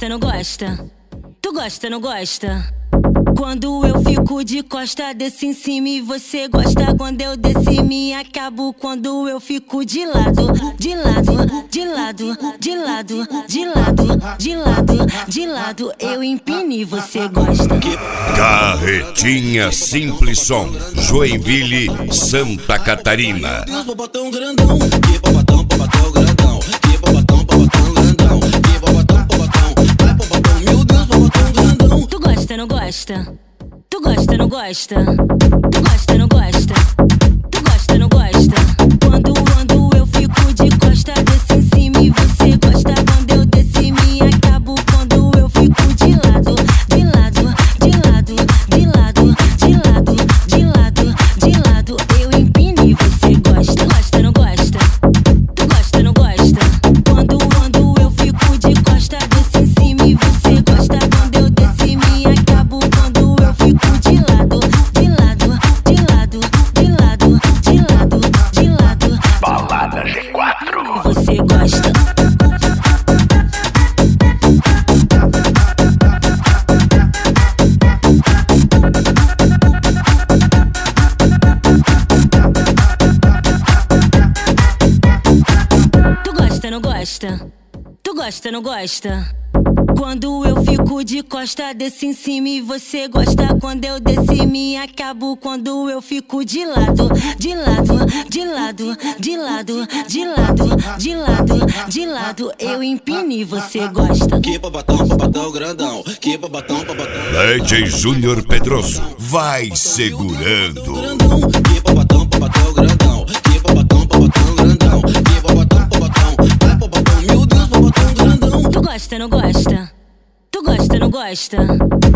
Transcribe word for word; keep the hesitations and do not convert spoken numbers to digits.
gosta, não gosta? Tu gosta, não gosta? Quando eu fico de costa, desço em cima e você gosta. Quando eu desço me acabo. Quando eu fico de lado, de lado, de lado, de lado, de lado, de lado, de lado, eu empino e você gosta. Carretinha Simples Som, Joinville, Santa Catarina. Deus, popotão grandão, que popotão, popotão grandão, que popotão, popotão grandão, que popotão, popotão, vai popotão, meu Deus, popotão grandão. Tu gosta, não gosta? Tu gosta, não gosta? Tu gosta, não gosta? Tu gosta, não gosta? Quando, quando eu fico de costa, desço em cima e você gosta. Quando eu desço me acabo. Quando eu fico de lado, de lado, de lado, de lado, de lado, de lado, de lado, eu empino e você gosta. Gosta, não gosta? Tu gosta, não gosta? Quando, quando eu fico de costa, desço em cima e você gosta. Quando eu desço me acabo. Quando eu fico de lado, de lado, de lado, de lado, de lado, de lado. Balada G quatro. Você gosta. Tu gosta, não gosta? Tu gosta, não gosta? Quando eu fico de costa, desço em cima e você gosta. Quando eu desço me acabo. Quando eu fico de lado, de lado, de lado, de lado, de lado, de lado, de lado, eu empino e você gosta. Que popotão, popotão grandão, que popotão, popotão D J Júnior Pedroso, vai segurando. grandão, que popotão, popotão grandão, que popotão, popotão grandão, que popotão, popotão, vai popotão, meu Deus, popotão grandão. Tu gosta, não gosta? Tu gosta, não gosta?